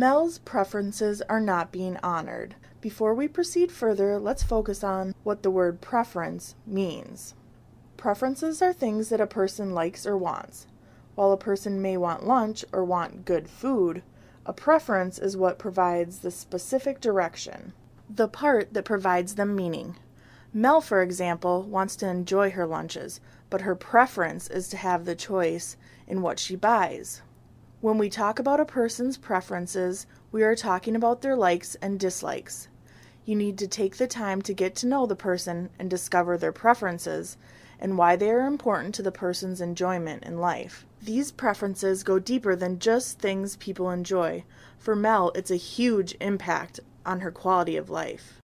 Mel's preferences are not being honored. Before we proceed further, let's focus on what the word preference means. Preferences are things that a person likes or wants. While a person may want lunch or want good food, a preference is what provides the specific direction, the part that provides them meaning. Mel, for example, wants to enjoy her lunches, but her preference is to have the choice in what she buys. When we talk about a person's preferences, we are talking about their likes and dislikes. You need to take the time to get to know the person and discover their preferences and why they are important to the person's enjoyment in life. These preferences go deeper than just things people enjoy. For Mel, it's a huge impact on her quality of life.